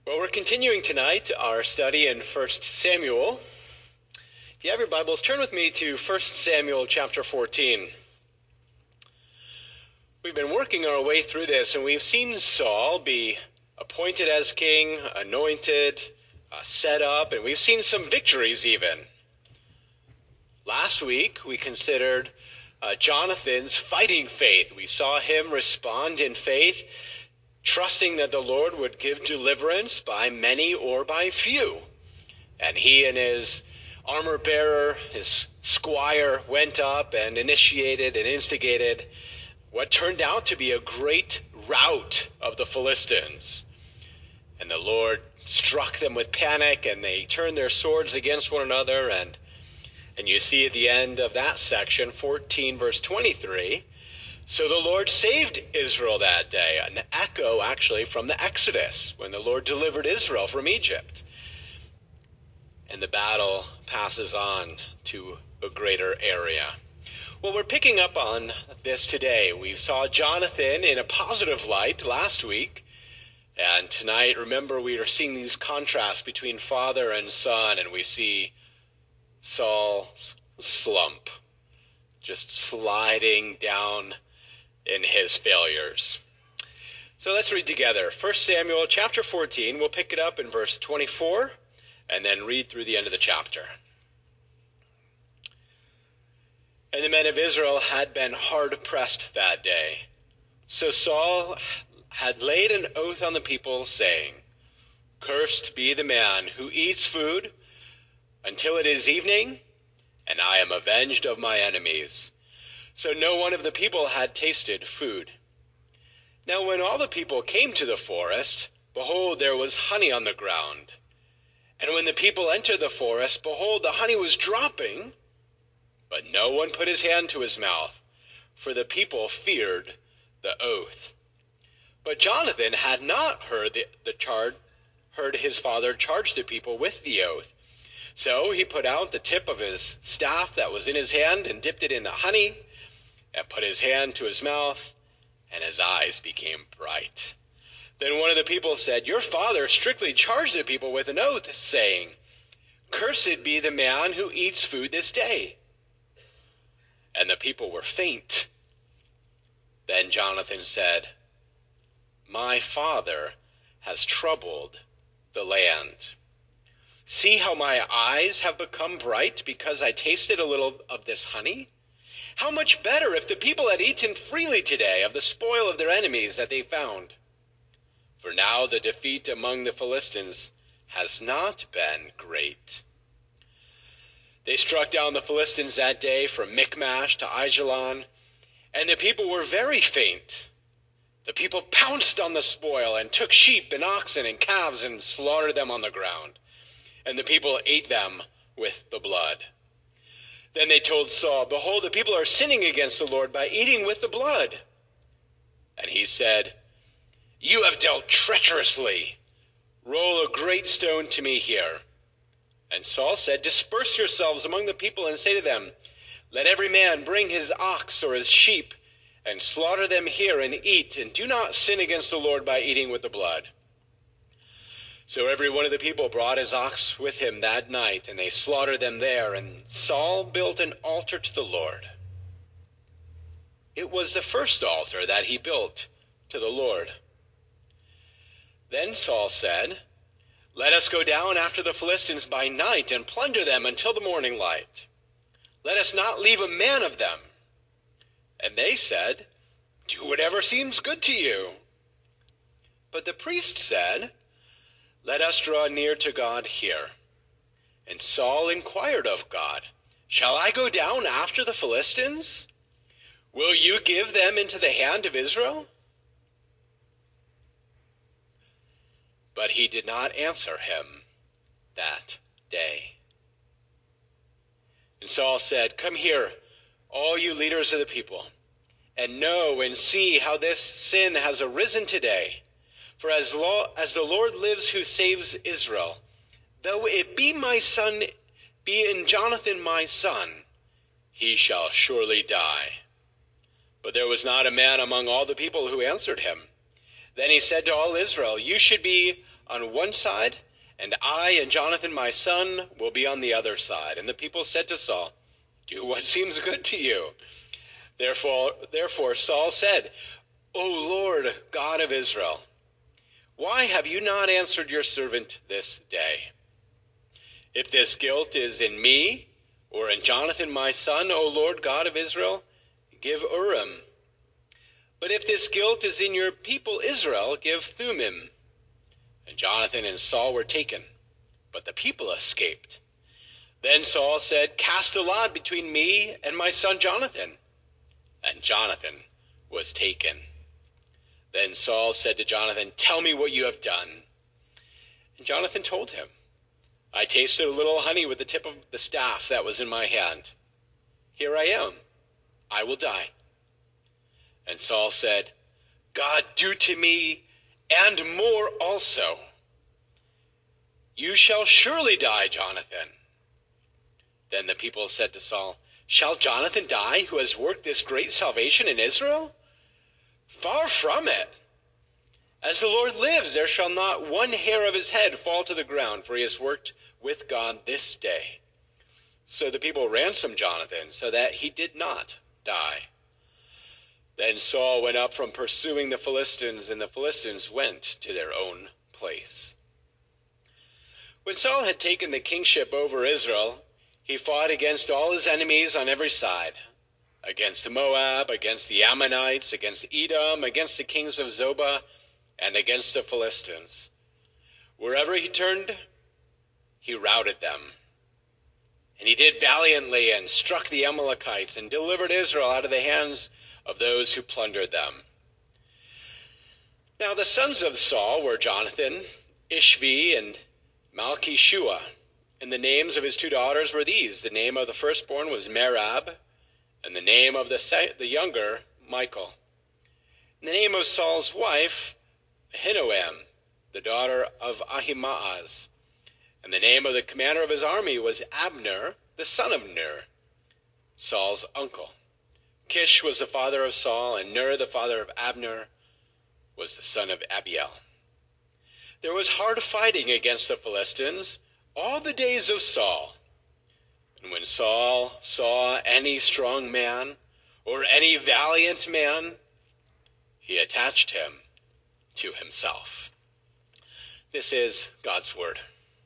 Well, we're continuing tonight our study in 1 Samuel. If you have your Bibles, turn with me to 1 Samuel chapter 14. We've been working our way through this, and we've seen Saul be appointed as king, anointed, set up, and we've seen some victories even. Last week, we considered Jonathan's fighting faith. We saw him respond in faith, trusting that the Lord would give deliverance by many or by few. And he and his armor bearer, his squire, went up and initiated and instigated what turned out to be a great rout of the Philistines. And the Lord struck them with panic, and they turned their swords against one another. And you see at the end of that section, 14 verse 23, so the Lord saved Israel that day, an echo actually from the Exodus, when the Lord delivered Israel from Egypt. And the battle passes on to a greater area. Well, we're picking up on this today. We saw Jonathan in a positive light last week, and tonight, remember, we are seeing these contrasts between father and son, and we see Saul's slump, just sliding down in his failures. So let's read together. 1 Samuel chapter 14, we'll pick it up in verse 24, and then read through the end of the chapter. And the men of Israel had been hard-pressed that day. So Saul had laid an oath on the people, saying, "Cursed be the man who eats food until it is evening, and I am avenged of my enemies." So no one of the people had tasted food. Now when all the people came to the forest, behold, there was honey on the ground. And when the people entered the forest, behold, the honey was dropping, but no one put his hand to his mouth, for the people feared the oath. But Jonathan had not heard his father charge the people with the oath. So he put out the tip of his staff that was in his hand and dipped it in the honey, and put his hand to his mouth, and his eyes became bright. Then one of the people said, "Your father strictly charged the people with an oath, saying, 'Cursed be the man who eats food this day.' And the people were faint." Then Jonathan said, "My father has troubled the land. See how my eyes have become bright because I tasted a little of this honey? How much better if the people had eaten freely today of the spoil of their enemies that they found. For now the defeat among the Philistines has not been great." They struck down the Philistines that day from Michmash to Aijalon, and the people were very faint. The people pounced on the spoil and took sheep and oxen and calves and slaughtered them on the ground, and the people ate them with the blood. Then they told Saul, "Behold, the people are sinning against the Lord by eating with the blood." And he said, "You have dealt treacherously. Roll a great stone to me here." And Saul said, "Disperse yourselves among the people and say to them, let every man bring his ox or his sheep and slaughter them here and eat, and do not sin against the Lord by eating with the blood." So every one of the people brought his ox with him that night, and they slaughtered them there, and Saul built an altar to the Lord. It was the first altar that he built to the Lord. Then Saul said, "Let us go down after the Philistines by night and plunder them until the morning light. Let us not leave a man of them." And they said, "Do whatever seems good to you." But the priest said, "Let us draw near to God here." And Saul inquired of God, "Shall I go down after the Philistines? Will you give them into the hand of Israel?" But he did not answer him that day. And Saul said, "Come here, all you leaders of the people, and know and see how this sin has arisen today. For as the Lord lives who saves Israel, though it be in Jonathan my son, he shall surely die." But there was not a man among all the people who answered him. Then he said to all Israel, "You should be on one side, and I and Jonathan my son will be on the other side. And the people said to Saul, do what seems good to you. Therefore Saul said, O Lord, God of Israel, why have you not answered your servant this day? If this guilt is in me or in Jonathan my son, O Lord, God of Israel, give Urim. But if this guilt is in your people Israel, give Thummim. And Jonathan and Saul were taken, but the people escaped. Then Saul said, cast a lot between me and my son Jonathan. And Jonathan was taken. Then Saul said to Jonathan, tell me what you have done. And Jonathan told him, I tasted a little honey with the tip of the staff that was in my hand. Here I am. I will die. And Saul said, God do to me and more also. You shall surely die, Jonathan. Then the people said to Saul, shall Jonathan die, who has worked this great salvation in Israel? Far from it. As the Lord lives, there shall not one hair of his head fall to the ground, for he has worked with God this day. So the people ransomed Jonathan, so that he did not die. Then Saul went up from pursuing the Philistines, and the Philistines went to their own place. When Saul had taken the kingship over Israel, he fought against all his enemies on every side, against Moab, against the Ammonites, against Edom, against the kings of Zobah, and against the Philistines. Wherever he turned, he routed them. And he did valiantly and struck the Amalekites and delivered Israel out of the hands of those who plundered them. Now the sons of Saul were Jonathan, Ishvi, and Malchishua, and the names of his two daughters were these. The name of the firstborn was Merab, and the name of the younger, Michal. And the name of Saul's wife, Ahinoam, the daughter of Ahimaaz. And the name of the commander of his army was Abner, the son of Ner, Saul's uncle. Kish was the father of Saul, and Ner, the father of Abner, was the son of Abiel. There was hard fighting against the Philistines all the days of Saul. And when Saul saw any strong man or any valiant man, he attached him to himself. This is God's word.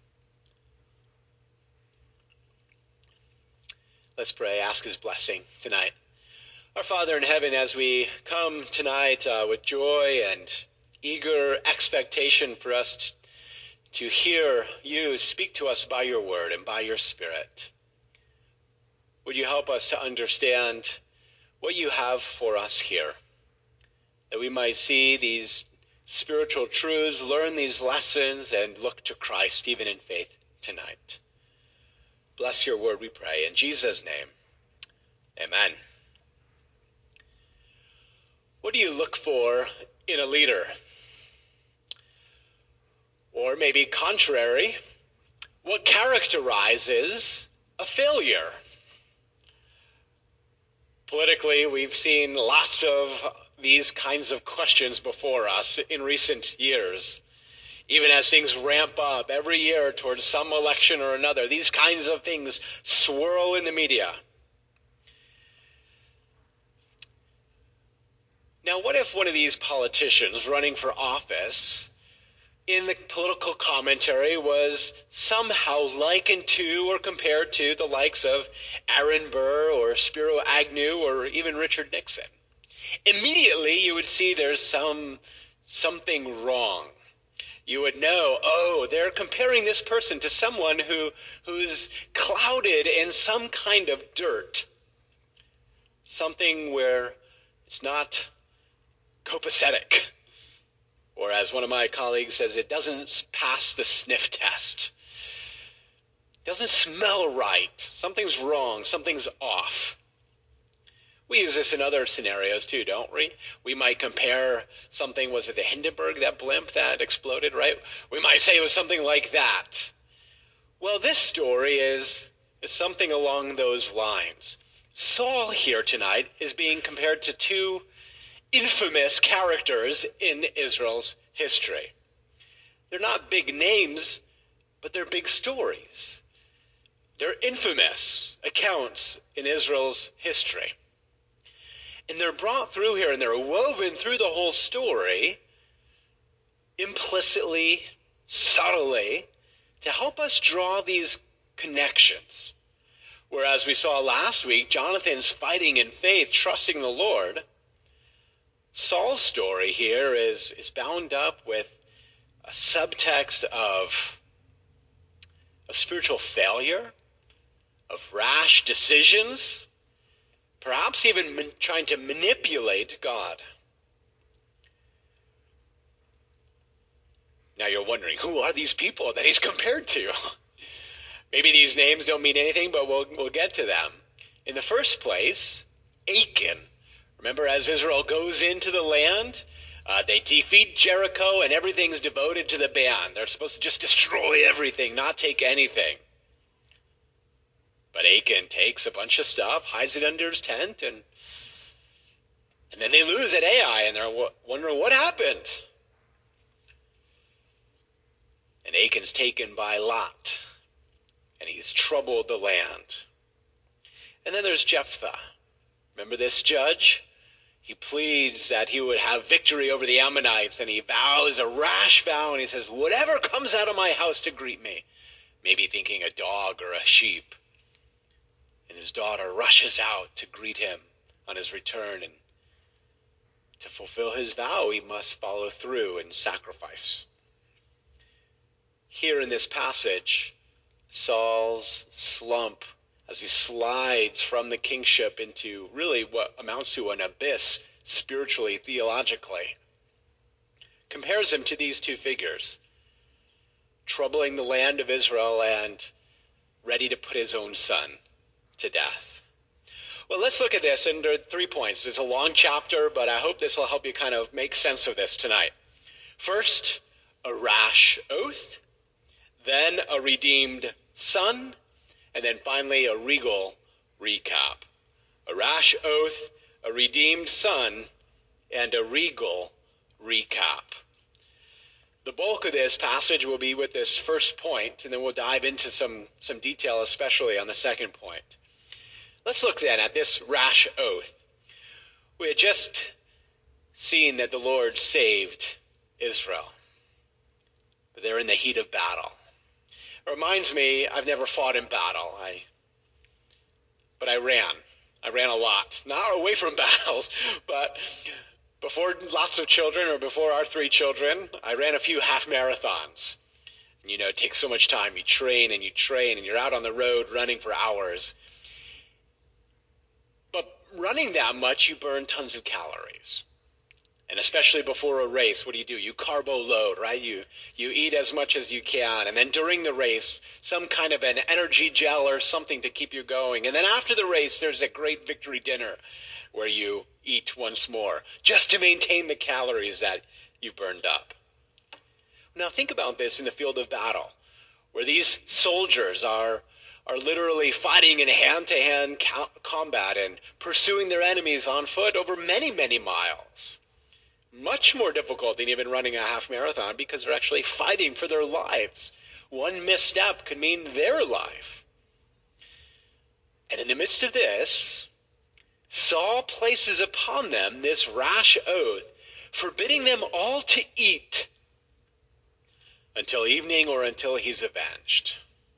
Let's pray, ask his blessing tonight. Our Father in heaven, as we come tonight with joy and eager expectation for us to hear you speak to us by your word and by your Spirit, would you help us to understand what you have for us here, that we might see these spiritual truths, learn these lessons, and look to Christ even in faith tonight. Bless your word, we pray. In Jesus' name, amen. What do you look for in a leader? Or maybe contrary, what characterizes a failure? Politically, we've seen lots of these kinds of questions before us in recent years. Even as things ramp up every year towards some election or another, these kinds of things swirl in the media. Now, what if one of these politicians running for office in the political commentary was somehow likened to or compared to the likes of Aaron Burr or Spiro Agnew or even Richard Nixon? Immediately you would see there's something wrong. You would know, oh, they're comparing this person to someone who's clouded in some kind of dirt. Something where it's not copacetic. Or as one of my colleagues says, it doesn't pass the sniff test. It doesn't smell right. Something's wrong. Something's off. We use this in other scenarios too, don't we? We might compare something, was it the Hindenburg, that blimp that exploded, right? We might say it was something like that. Well, this story is something along those lines. Saul here tonight is being compared to two infamous characters in Israel's history. They're not big names, but they're big stories. They're infamous accounts in Israel's history. And they're brought through here and they're woven through the whole story implicitly, subtly, to help us draw these connections. Whereas we saw last week, Jonathan's fighting in faith, trusting the Lord. Saul's story here is bound up with a subtext of spiritual failure, of rash decisions, perhaps even trying to manipulate God. Now you're wondering, who are these people that he's compared to? Maybe these names don't mean anything, but we'll get to them. In the first place, Achan. Remember, as Israel goes into the land, they defeat Jericho and everything's devoted to the band. They're supposed to just destroy everything, not take anything. But Achan takes a bunch of stuff, hides it under his tent, and then they lose at Ai, and they're wondering what happened. And Achan's taken by Lot, and he's troubled the land. And then there's Jephthah. Remember this judge? He pleads that he would have victory over the Ammonites, and he vows a rash vow, and he says, whatever comes out of my house to greet me, maybe thinking a dog or a sheep. And his daughter rushes out to greet him on his return, and to fulfill his vow, he must follow through and sacrifice. Here in this passage, Saul's slump as he slides from the kingship into really what amounts to an abyss spiritually, theologically, compares him to these two figures, troubling the land of Israel and ready to put his own son to death. Well, let's look at this, and there are 3 points. It's a long chapter, but I hope this will help you kind of make sense of this tonight. First, a rash oath, then a redeemed son, and then finally a regal recap. A rash oath, a redeemed son, and a regal recap. The bulk of this passage will be with this first point, and then we'll dive into some detail, especially on the second point. Let's look then at this rash oath. We had just seen that the Lord saved Israel, but they're in the heat of battle. It reminds me, I've never fought in battle, but I ran. I ran a lot, not away from battles, but before lots of children, or before our 3 children, I ran a few half marathons. And, it takes so much time. You train, and you're out on the road running for hours. But running that much, you burn tons of calories. And especially before a race, what do? You carbo load, right? You eat as much as you can. And then during the race, some kind of an energy gel or something to keep you going. And then after the race, there's a great victory dinner where you eat once more just to maintain the calories that you've burned up. Now think about this in the field of battle, where these soldiers are literally fighting in hand-to-hand combat and pursuing their enemies on foot over many, many miles. Much more difficult than even running a half marathon, because they're actually fighting for their lives. One misstep could mean their life. And in the midst of this, Saul places upon them this rash oath, forbidding them all to eat until evening or until he's avenged.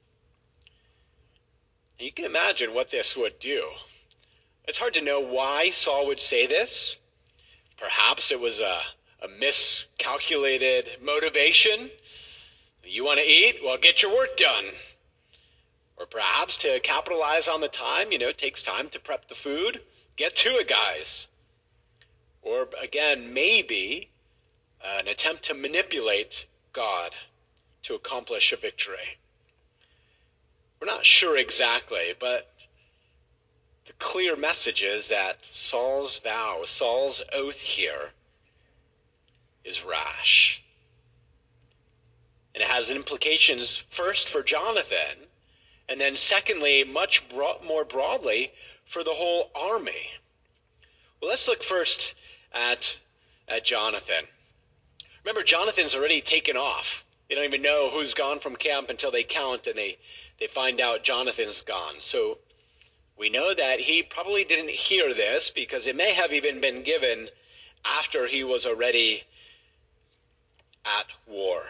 And you can imagine what this would do. It's hard to know why Saul would say this. Perhaps it was a miscalculated motivation. You want to eat? Well, get your work done. Or perhaps to capitalize on the time, it takes time to prep the food. Get to it, guys. Or again, maybe an attempt to manipulate God to accomplish a victory. We're not sure exactly, but the clear message is that Saul's vow, Saul's oath here, is rash. And it has implications first for Jonathan, and then secondly, much more broadly, for the whole army. Well, let's look first at Jonathan. Remember, Jonathan's already taken off They don't even know who's gone from camp until they count and they find out Jonathan's gone. So we know that he probably didn't hear this because it may have even been given after he was already at war.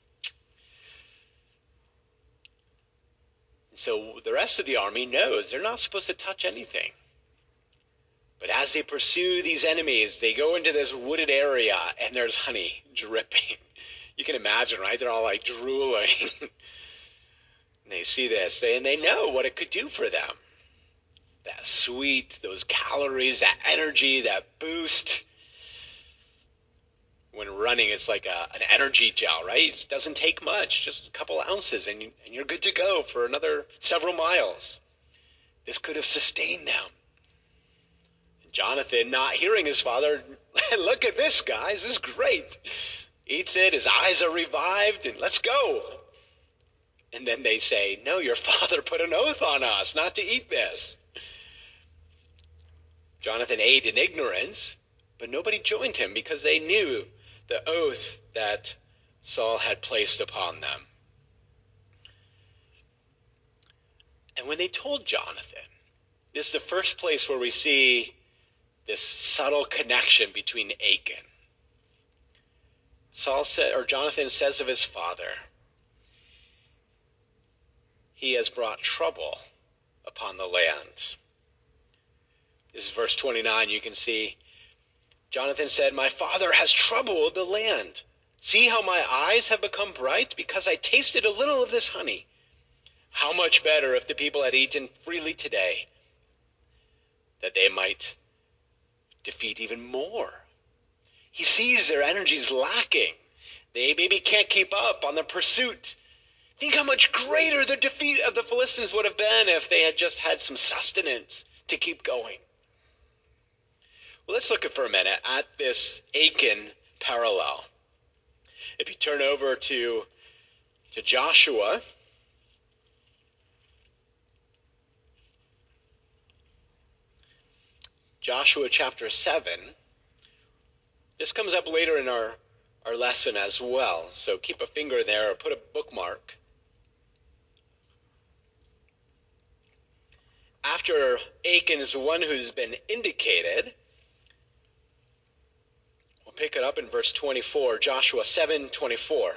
So the rest of the army knows they're not supposed to touch anything. But as they pursue these enemies, they go into this wooded area and there's honey dripping. You can imagine, right? They're all like drooling. And they see this and they know what it could do for them. That sweet, those calories, that energy, that boost. When running, it's like an energy gel, right? It doesn't take much, just a couple ounces, and you're good to go for another several miles. This could have sustained them. Jonathan, not hearing his father, look at this, guys, this is great. Eats it, his eyes are revived, and let's go. And then they say, no, your father put an oath on us not to eat this. Jonathan ate in ignorance, but nobody joined him because they knew the oath that Saul had placed upon them. And when they told Jonathan, this is the first place where we see this subtle connection between Achan. Jonathan says of his father, he has brought trouble upon the land. This is verse 29. You can see Jonathan said, my father has troubled the land. See how my eyes have become bright because I tasted a little of this honey. How much better if the people had eaten freely today, that they might defeat even more. He sees their energies lacking. They maybe can't keep up on the pursuit. Think how much greater the defeat of the Philistines would have been if they had just had some sustenance to keep going. Well, let's look for a minute at this Achan parallel. If you turn over to Joshua, Joshua chapter 7, this comes up later in our lesson as well, so keep a finger there or put a bookmark. After Achan is the one who's been indicated, we'll pick it up in verse 24, Joshua 7:24.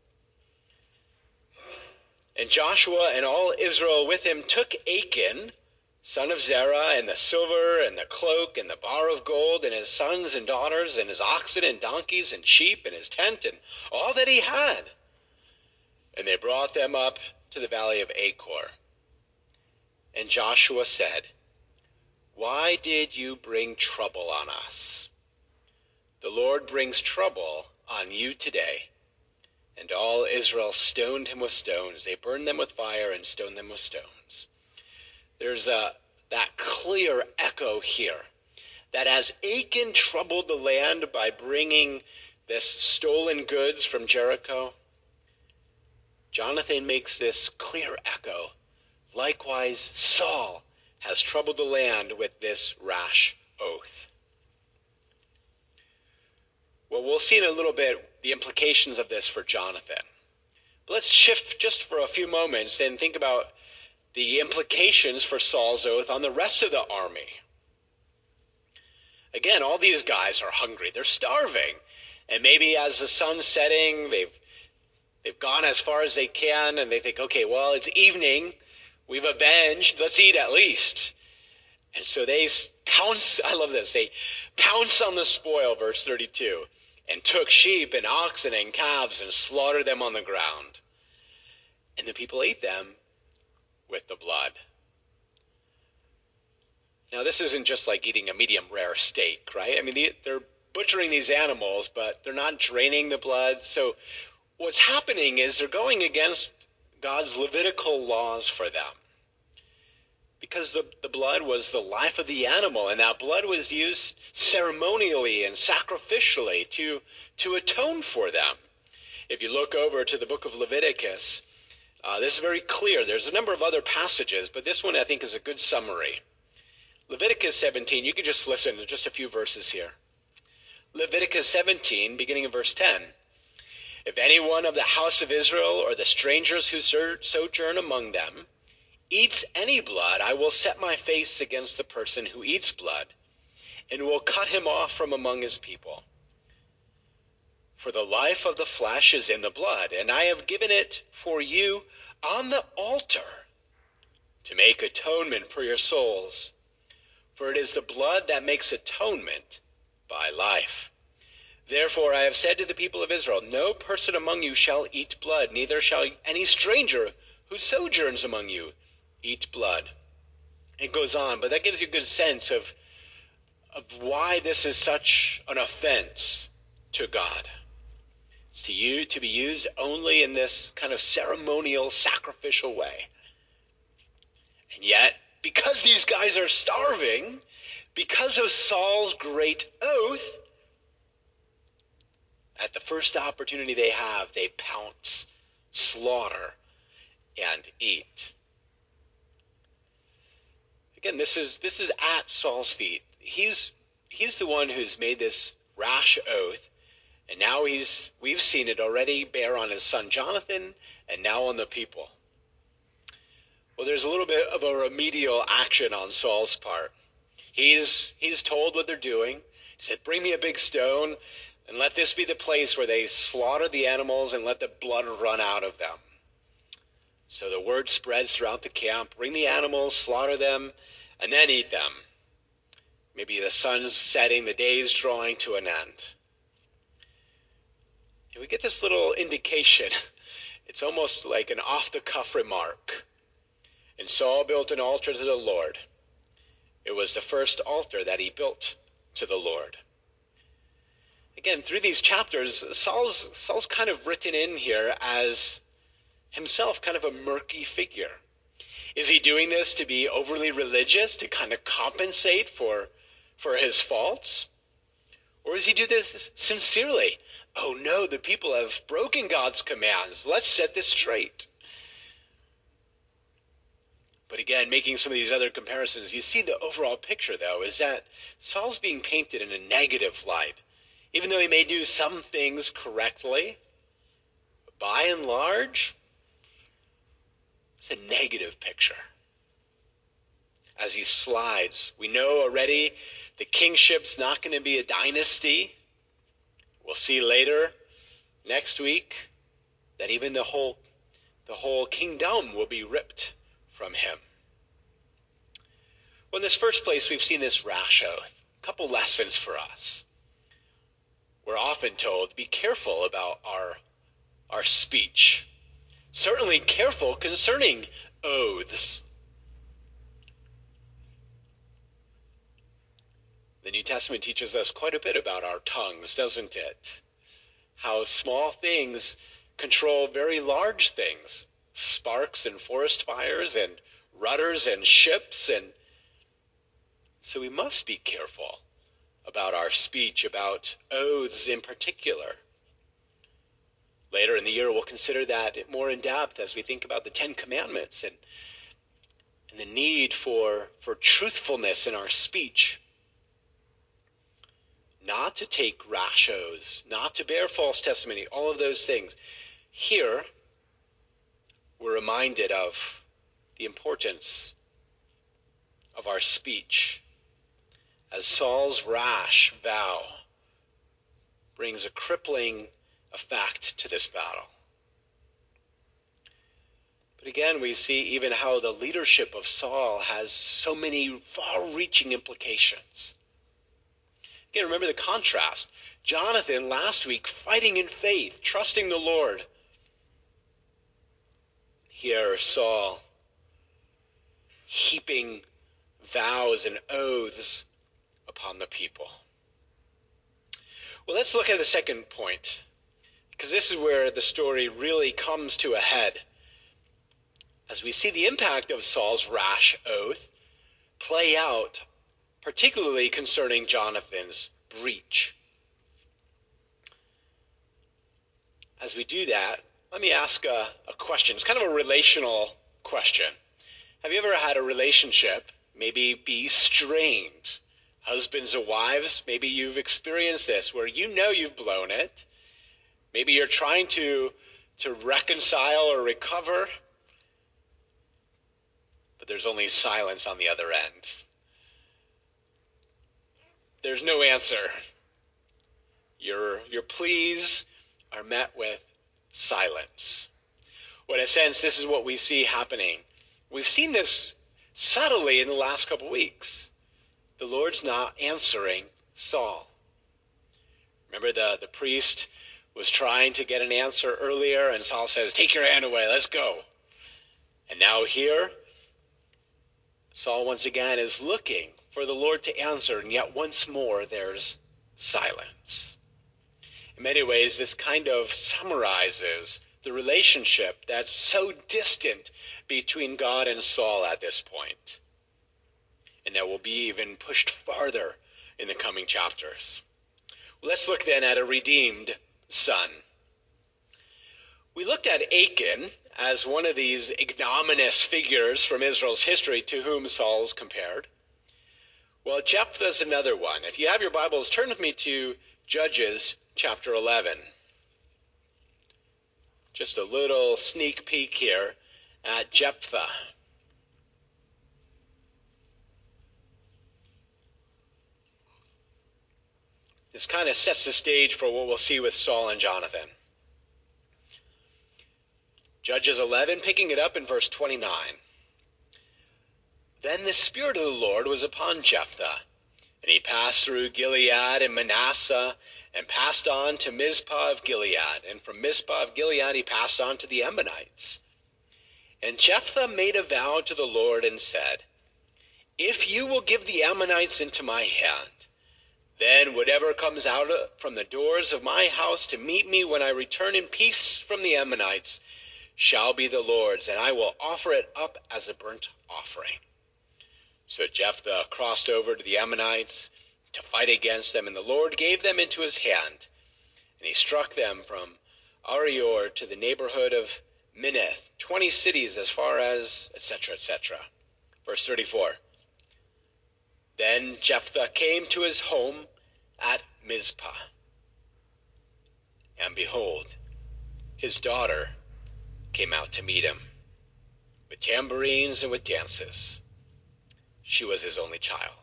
And Joshua and all Israel with him took Achan, son of Zerah, and the silver and the cloak and the bar of gold, and his sons and daughters, and his oxen and donkeys and sheep, and his tent, and all that he had. And they brought them up to the valley of Achor. And Joshua said, why did you bring trouble on us? The Lord brings trouble on you today. And all Israel stoned him with stones. They burned them with fire and stoned them with stones. There's that clear echo here, that as Achan troubled the land by bringing this stolen goods from Jericho, Jonathan makes this clear echo. Likewise, Saul has troubled the land with this rash oath. Well, we'll see in a little bit the implications of this for Jonathan. But let's shift just for a few moments and think about the implications for Saul's oath on the rest of the army. Again, all these guys are hungry. They're starving. And maybe as the sun's setting, they've gone as far as they can, and they think, okay, well, it's evening. We've avenged. Let's eat at least. And so they pounce, I love this, they pounce on the spoil, verse 32, and took sheep and oxen and calves and slaughtered them on the ground. And the people ate them with the blood. Now, this isn't just like eating a medium rare steak, right? I mean, they're butchering these animals, but they're not draining the blood. So what's happening is they're going against God's Levitical laws for them. Because the blood was the life of the animal, and that blood was used ceremonially and sacrificially to atone for them. If you look over to the book of Leviticus, this is very clear. There's a number of other passages, but this one I think is a good summary. Leviticus 17, you can just listen to just a few verses here. Leviticus 17, beginning in verse 10. If any one of the house of Israel or the strangers who sojourn among them eats any blood, I will set my face against the person who eats blood, and will cut him off from among his people. For the life of the flesh is in the blood, and I have given it for you on the altar to make atonement for your souls. For it is the blood that makes atonement by life. Therefore I have said to the people of Israel, no person among you shall eat blood, neither shall any stranger who sojourns among you eat blood. It goes on, but that gives you a good sense of why this is such an offense to God. It's to be used only in this kind of ceremonial, sacrificial way. And yet, because these guys are starving, because of Saul's great oath, at the first opportunity they have, they pounce, slaughter, and eat. Again, this is at Saul's feet. He's the one who's made this rash oath, and now we've seen it already bear on his son Jonathan, and now on the people. Well, there's a little bit of a remedial action on Saul's part. He's told what they're doing. He said, bring me a big stone, and let this be the place where they slaughter the animals and let the blood run out of them. So the word spreads throughout the camp, bring the animals, slaughter them, and then eat them. Maybe the sun's setting, the day's drawing to an end. And we get this little indication. It's almost like an off-the-cuff remark. And Saul built an altar to the Lord. It was the first altar that he built to the Lord. Again, through these chapters, Saul's kind of written in here as himself kind of a murky figure. Is he doing this to be overly religious, to kind of compensate for his faults? Or does he do this sincerely? Oh no, the people have broken God's commands. Let's set this straight. But again, making some of these other comparisons, you see the overall picture, though, is that Saul's being painted in a negative light. Even though he may do some things correctly, by and large, it's a negative picture. As he slides, we know already the kingship's not going to be a dynasty. We'll see later, next week, that even the whole kingdom will be ripped from him. Well, in this first place, we've seen this rash oath. A couple lessons for us. We're often told, be careful about our speech. Certainly careful concerning oaths. The New Testament teaches us quite a bit about our tongues, doesn't it? How small things control very large things. Sparks and forest fires and rudders and ships. And so we must be careful about our speech, about oaths in particular. Later in the year, we'll consider that more in depth as we think about the Ten Commandments and the need for truthfulness in our speech. Not to take rash oaths, not to bear false testimony, all of those things. Here, we're reminded of the importance of our speech, as Saul's rash vow brings a crippling effect to this battle. But again, we see even how the leadership of Saul has so many far-reaching implications. Again, remember the contrast. Jonathan, last week, fighting in faith, trusting the Lord. Here, Saul, heaping vows and oaths upon the people. Well, let's look at the second point, because this is where the story really comes to a head. As we see the impact of Saul's rash oath play out, particularly concerning Jonathan's breach. As we do that, let me ask a question. It's kind of a relational question. Have you ever had a relationship maybe be strained? Husbands and wives, maybe you've experienced this where you know you've blown it. Maybe you're trying to reconcile or recover, but there's only silence on the other end. There's no answer. Your pleas are met with silence. Well, in a sense, this is what we see happening. We've seen this subtly in the last couple weeks. The Lord's not answering Saul. Remember the priest was trying to get an answer earlier, and Saul says, "Take your hand away, let's go." And now here, Saul once again is looking for the Lord to answer, and yet once more there's silence. In many ways, this kind of summarizes the relationship that's so distant between God and Saul at this point, and that will be even pushed farther in the coming chapters. Let's look then at a redeemed son. We looked at Achan as one of these ignominious figures from Israel's history to whom Saul's compared. Well, Jephthah's another one. If you have your Bibles, turn with me to Judges chapter 11. Just a little sneak peek here at Jephthah. This kind of sets the stage for what we'll see with Saul and Jonathan. Judges 11, picking it up in verse 29. Then the Spirit of the Lord was upon Jephthah, and he passed through Gilead and Manasseh, and passed on to Mizpah of Gilead. And from Mizpah of Gilead he passed on to the Ammonites. And Jephthah made a vow to the Lord and said, "If you will give the Ammonites into my hand, then whatever comes out from the doors of my house to meet me when I return in peace from the Ammonites shall be the Lord's, and I will offer it up as a burnt offering." So Jephthah crossed over to the Ammonites to fight against them, and the Lord gave them into his hand. And he struck them from Arior to the neighborhood of Minnith, 20 cities as far as, etc., etc. Verse 34. Then Jephthah came to his home at Mizpah. And behold, his daughter came out to meet him, with tambourines and with dances. She was his only child.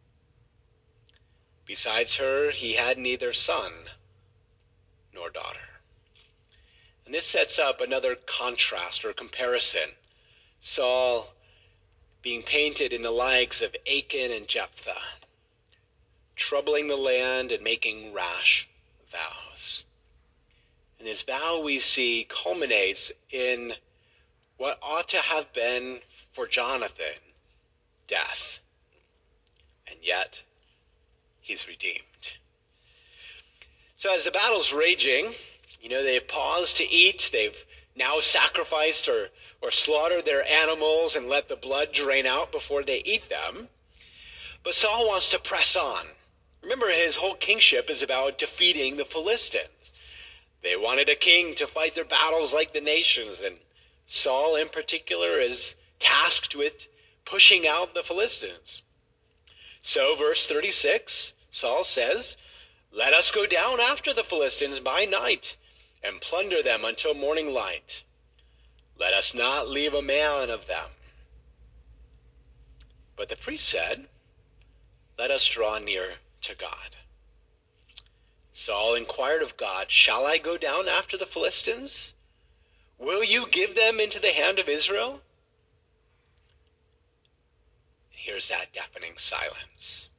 Besides her, he had neither son nor daughter. And this sets up another contrast or comparison. Saul being painted in the likes of Achan and Jephthah, troubling the land and making rash vows. And his vow, we see, culminates in what ought to have been for Jonathan, death. And yet, he's redeemed. So as the battle's raging, they've paused to eat. They've now sacrificed or slaughtered their animals and let the blood drain out before they eat them. But Saul wants to press on. Remember, his whole kingship is about defeating the Philistines. They wanted a king to fight their battles like the nations, and Saul in particular is tasked with pushing out the Philistines. So verse 36, Saul says, "Let us go down after the Philistines by night and plunder them until morning light. Let us not leave a man of them." But the priest said, "Let us draw near to God." Saul inquired of God, "Shall I go down after the Philistines? Will you give them into the hand of Israel?" Here's that deafening silence.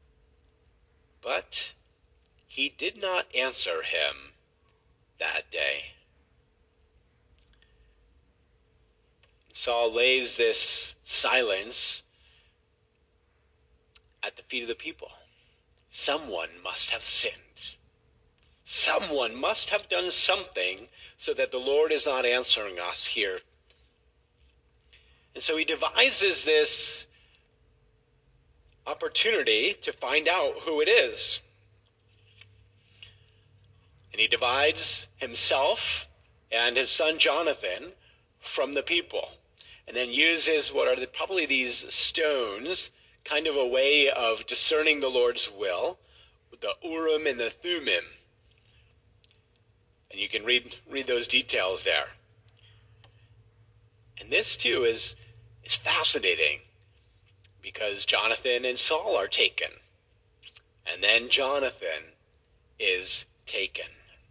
But he did not answer him that day. Saul lays this silence at the feet of the people. Someone must have sinned. Someone must have done something so that the Lord is not answering us here. And so he devises this opportunity to find out who it is. And he divides himself and his son Jonathan from the people, and then uses what are probably these stones, kind of a way of discerning the Lord's will, the Urim and the Thummim. And you can read those details there. And this too is fascinating because Jonathan and Saul are taken. And then Jonathan is taken.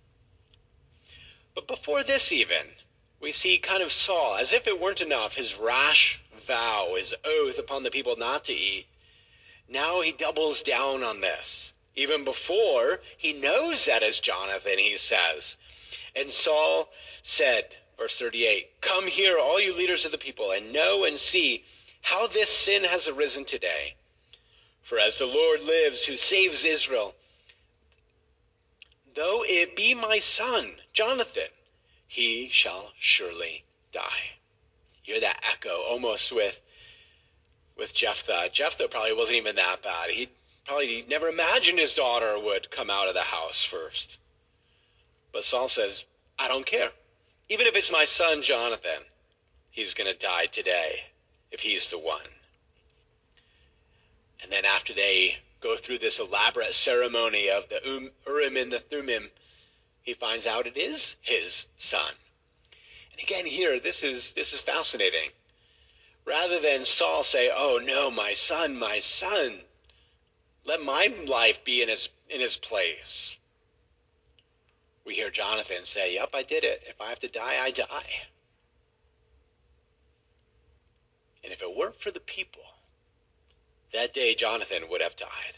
But before this even, we see kind of Saul, as if it weren't enough, his rash vow, his oath upon the people not to eat. Now he doubles down on this. Even before, he knows that as Jonathan, he says. And Saul said, verse 38, "Come here, all you leaders of the people, and know and see how this sin has arisen today. For as the Lord lives, who saves Israel, though it be my son, Jonathan, he shall surely die." You hear that echo almost with Jephthah. Jephthah probably wasn't even that bad. He probably never imagined his daughter would come out of the house first. But Saul says, I don't care. Even if it's my son Jonathan, he's going to die today if he's the one. And then after they go through this elaborate ceremony of the Urim and the Thummim, he finds out it is his son. And again here, this is fascinating. Rather than Saul say, "Oh no, my son, let my life be in his place," we hear Jonathan say, "Yep, I did it. If I have to die, I die." And if it weren't for the people, that day Jonathan would have died.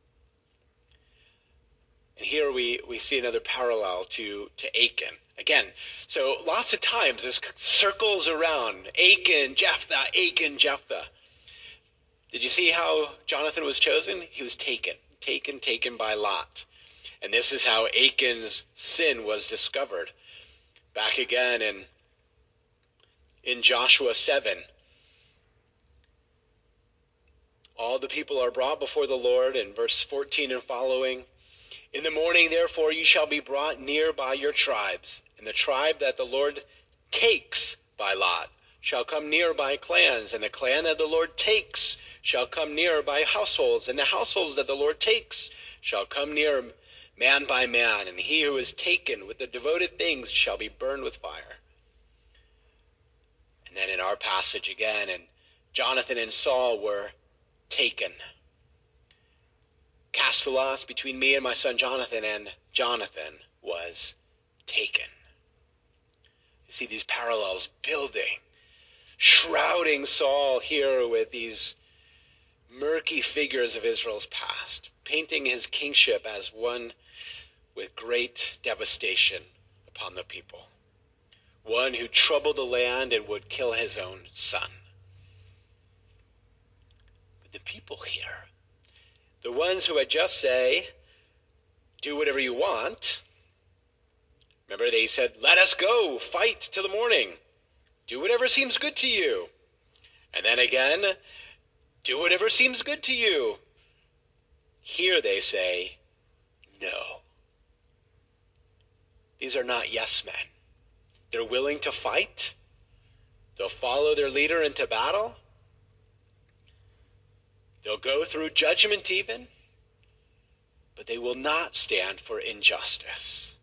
And here we see another parallel to Achan. Again, so lots of times this circles around Achan, Jephthah, Achan, Jephthah. Did you see how Jonathan was chosen? He was taken by Lot. And this is how Achan's sin was discovered. Back again in Joshua 7. All the people are brought before the Lord in verse 14 and following. "In the morning, therefore, you shall be brought near by your tribes, and the tribe that the Lord takes by lot shall come near by clans, and the clan that the Lord takes shall come near by households, and the households that the Lord takes shall come near man by man, and he who is taken with the devoted things shall be burned with fire." And then in our passage again, and Jonathan and Saul were taken. "Cast the lots between me and my son Jonathan," and Jonathan was taken. You see these parallels building, shrouding Saul here with these murky figures of Israel's past, painting his kingship as one with great devastation upon the people, one who troubled the land and would kill his own son. But the people here, the ones who had just say, "Do whatever you want." Remember, they said, "Let us go, fight till the morning. Do whatever seems good to you." And then again, "Do whatever seems good to you." Here they say, no. These are not yes men. They're willing to fight. They'll follow their leader into battle. They'll go through judgment even, but they will not stand for injustice.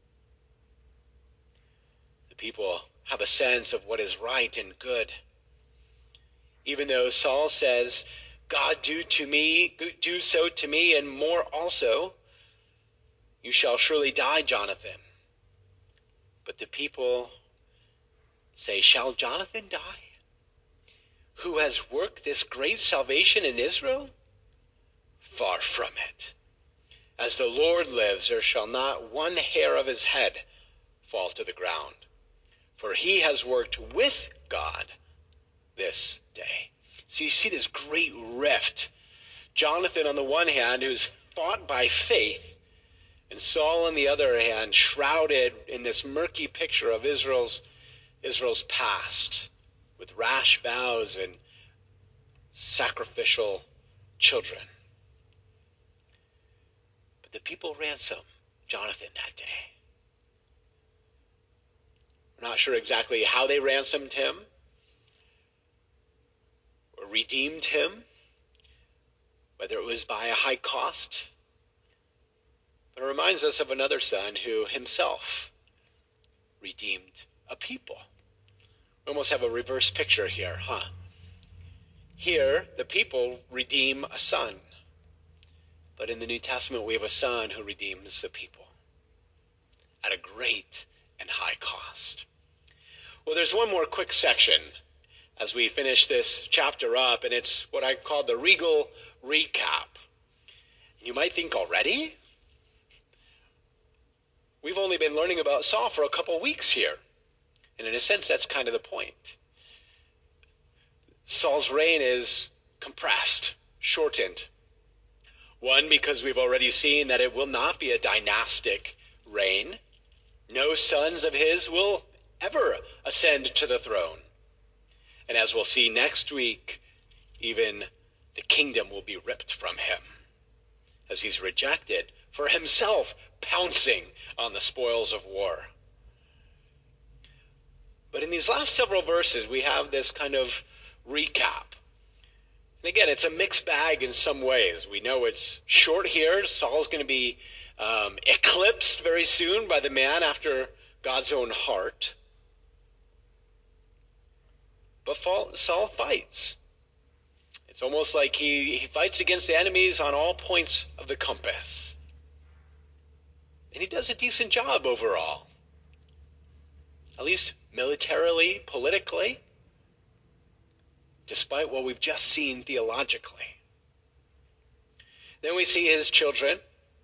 The people have a sense of what is right and good. Even though Saul says, "God, do so to me and more also. You shall surely die, Jonathan." But the people say, "Shall Jonathan die, who has worked this great salvation in Israel? Far from it. As the Lord lives, there shall not one hair of his head fall to the ground. For he has worked with God this day." So you see this great rift. Jonathan on the one hand, who's fought by faith, and Saul on the other hand, shrouded in this murky picture of Israel's past, with rash vows and sacrificial children. But the people ransomed Jonathan that day. We're not sure exactly how they ransomed him or redeemed him, whether it was by a high cost. But it reminds us of another son who himself redeemed a people. We almost have a reverse picture here, huh? Here, the people redeem a son. But in the New Testament, we have a son who redeems the people at a great and high cost. Well, there's one more quick section as we finish this chapter up, and it's what I call the regal recap. You might think, already? We've only been learning about Saul for a couple weeks here. And in a sense, that's kind of the point. Saul's reign is compressed, shortened. One, because we've already seen that it will not be a dynastic reign. No sons of his will ever ascend to the throne. And as we'll see next week, even the kingdom will be ripped from him as he's rejected for himself pouncing on the spoils of war. But in these last several verses, we have this kind of recap. And again, it's a mixed bag in some ways. We know it's short here. Saul's going to be eclipsed very soon by the man after God's own heart. But Saul fights. It's almost like he fights against the enemies on all points of the compass. And he does a decent job overall. At least militarily, politically, despite what we've just seen theologically. Then we see his children,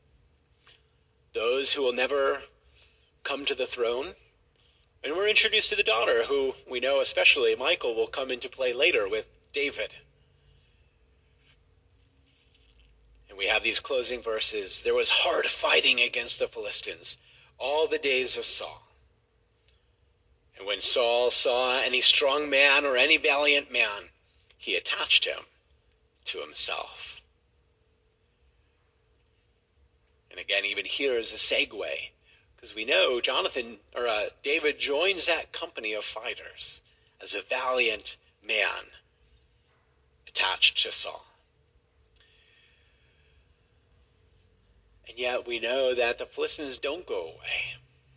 those who will never come to the throne. And we're introduced to the daughter, who we know especially Michal will come into play later with David. And we have these closing verses. There was hard fighting against the Philistines all the days of Saul. And when Saul saw any strong man or any valiant man, he attached him to himself. And again, even here is a segue, because we know David joins that company of fighters as a valiant man attached to Saul. And yet we know that the Philistines don't go away.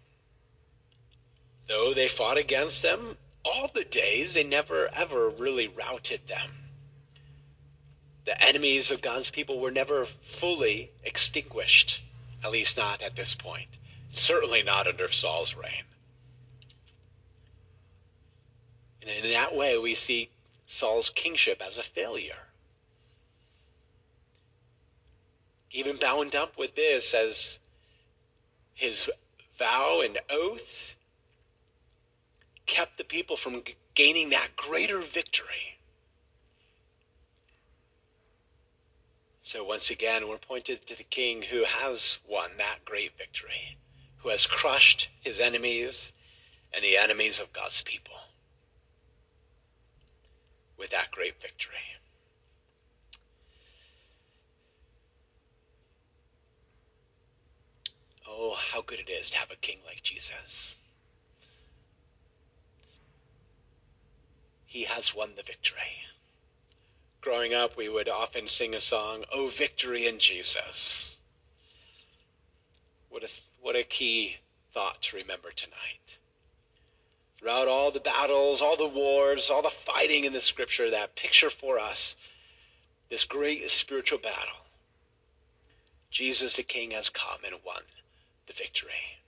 Though they fought against them all the days, they never ever really routed them. The enemies of God's people were never fully extinguished, at least not at this point. Certainly not under Saul's reign. And in that way, we see Saul's kingship as a failure. Even bound up with this as his vow and oath kept the people from gaining that greater victory. So once again, we're pointed to the king who has won that great victory, who has crushed his enemies and the enemies of God's people with that great victory. Oh, how good it is to have a king like Jesus. He has won the victory. Growing up, we would often sing a song, "Oh, victory in Jesus." What a key thought to remember tonight. Throughout all the battles, all the wars, all the fighting in the scripture, that picture for us this great spiritual battle. Jesus the King has come and won the victory.